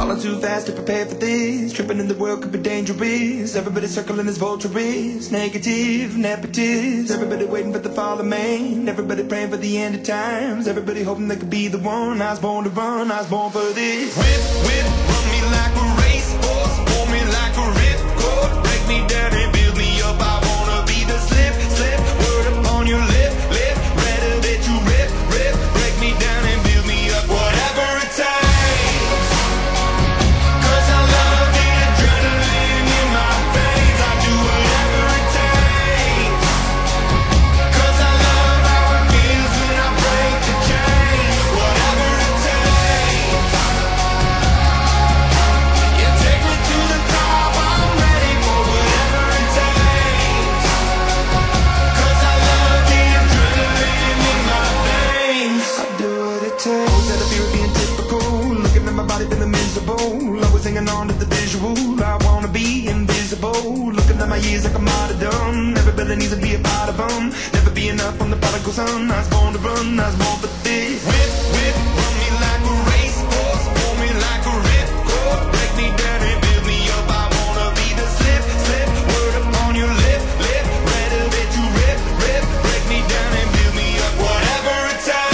Falling too fast to prepare for this. Tripping in the world could be dangerous. Everybody circling as vultures. Negative, nepotist. Everybody waiting for the fall of man. Everybody praying for the end of times. Everybody hoping they could be the one. I was born to run, I was born for this. Whip, whip, run me like a racehorse. Pull me like a ripcord. Break me down and build me up. I wanna be the slip, slip. Word upon your lip, lip. Better that you rip, rip. Break me down and build me up. Whatever it takes. Hanging on to the visual, I wanna be invisible. Looking at my years like I'm out of dumb. Everybody needs to be a part of them. Never be enough from the prodigal son. I was born to run, I was born for this. Whip, whip, run me like a racehorse. Pull me like a ripcord. Break me down and build me up. I wanna be the slip, slip. Word upon your lip, lip. Better that you rip, rip. Break me down and build me up. Whatever it takes.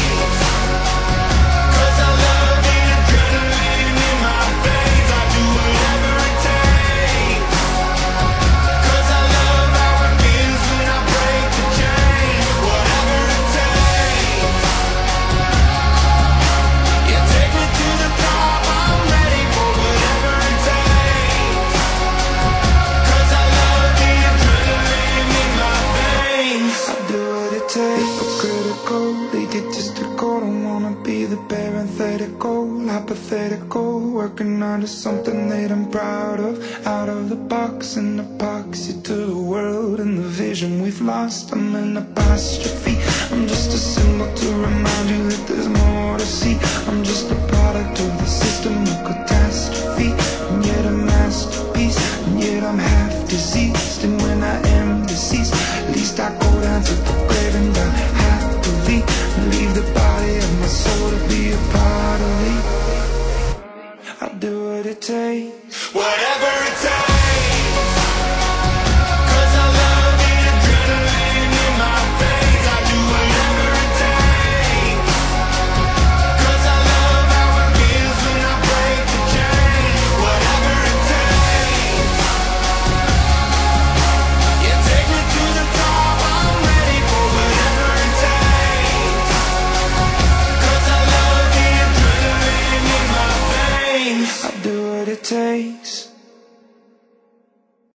Hypothetical, working on to something that I'm proud of. Out of the box, an epoxy to the world and the vision we've lost. I'm an apostrophe. I'm just a symbol to remind you that there's more to see. I'm just a product of the system of catastrophe, and yet a masterpiece, and yet I'm half diseased. And when I am deceased, at least I go down to the grave and die happily, and leave the body of my soul to be a part of me. I'll do what it takes. Whatever it takes. 'Cause I love the adrenaline in my veins. I do whatever it takes. 'Cause I love how it feels when I break the chain. Whatever it takes. Yeah, take me to the top. I'm ready for whatever it takes. 'Cause I love the adrenaline in my veins. I do what it takes.